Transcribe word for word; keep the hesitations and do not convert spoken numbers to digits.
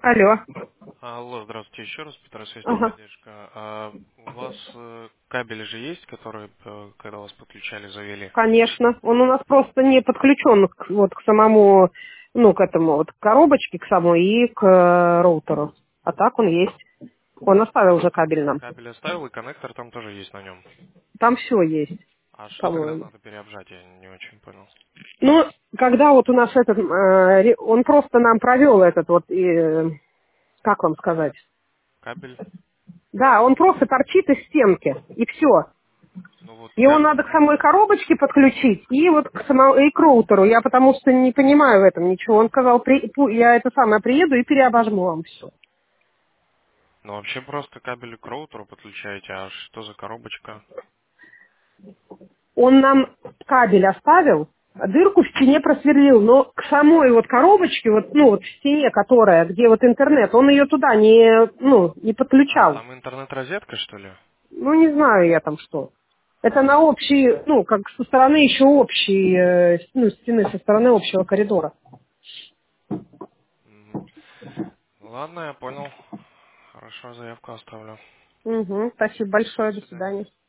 Алло. Алло, здравствуйте еще раз, Петр, связь Ага. техподдержка. А у вас э, кабели же есть, которые, э, когда вас подключали, завели? Конечно. Он у нас просто не подключен к, вот к самому, ну, к этому, вот к коробочке, к самой и к э, роутеру. А так он есть. Он оставил уже кабель нам. Кабель оставил, и коннектор там тоже есть на нем. Там все есть, А что тогда по-моему. надо переобжать, я не очень понял. Ну, когда вот у нас этот, э, ре- он просто нам провел этот вот, э, как вам сказать? Кабель? Да, он просто торчит из стенки, и все. Ну вот Его ка- надо к самой коробочке подключить и вот к самому и к роутеру. Я потому что не понимаю в этом ничего. Он сказал, при- пу- я это самое приеду и переобожму вам все. ну вообще просто кабель к роутеру подключаете, а что за коробочка? Он нам кабель оставил, а дырку в стене просверлил, но к самой вот коробочке, вот, ну вот в стене, которая, где вот интернет, он ее туда не, ну, не А, подключал. там интернет-розетка, что ли? Ну, не знаю я там что. Это на А, общей, ну, как со стороны еще общей, э, ну, стены, со стороны общего коридора. мгм. Ладно, я понял. Хорошо, заявку оставлю. Угу, спасибо большое, До до свидания. свидания.